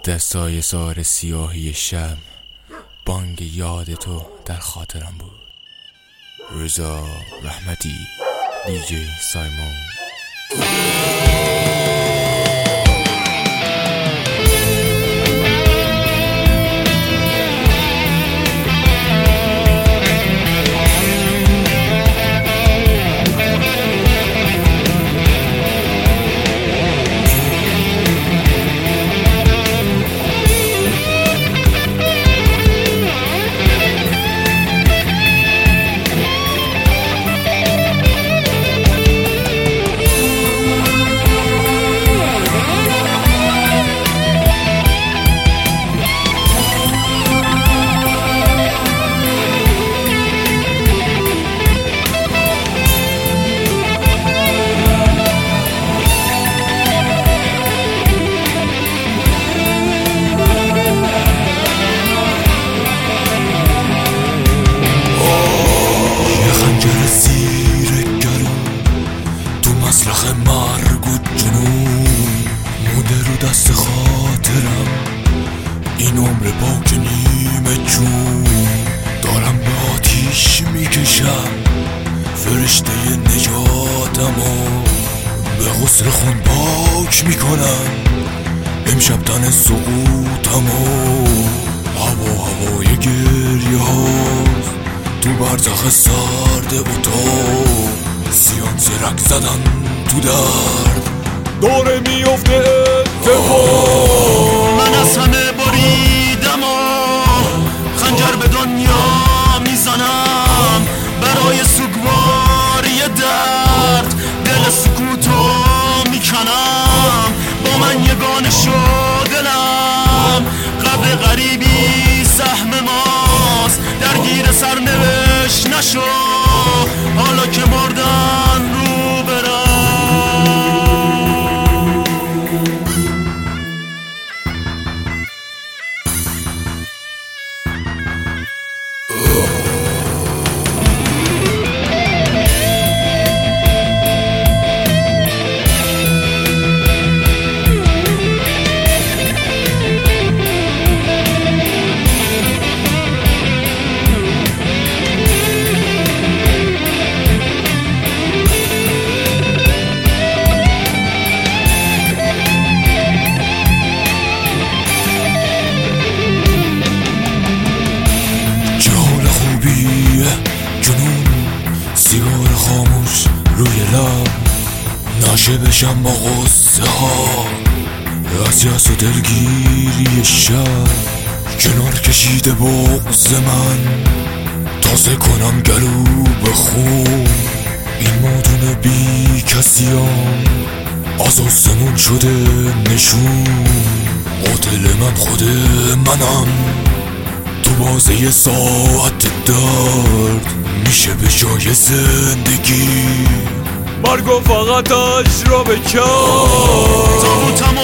دستای سار سیاهی شب، بانگ یاد تو در خاطرم بود. رضا رحمتی، دیجی سایمون. مرگ و جنون مونده رو دست خاطرم، این عمر پاک نیمه جون دارم به آتیش میکشم. فرشته نجاتم و به غسل خون پاک میکنم. امشب تن سقوطم و هوای گریه هاست تو برزخ سرد اتاق. سیان زرک زدن تو درد داره میفته اتفاق. من از همه بریدم و خنجر به دنیا میزنم برای سوگواری درد. دل سکوتو میکنم با من یگانه شو دلم. قبر غریبی سهم ماست درگیر سرنوشت نشو حالا که مردن رو برم. جنون سیگار خاموش روی لب نشه بشم با غصه ها. از یأس و دلگیری شب کنار کشیده بغض من تازه کنم گلو به خون. این مادون بی کسیم از آسمون شده نشون. قاتل من خود منم تو بازه ساعت درد میشه به جای زندگی. مرگو فقط اجرا بکن. تابوتم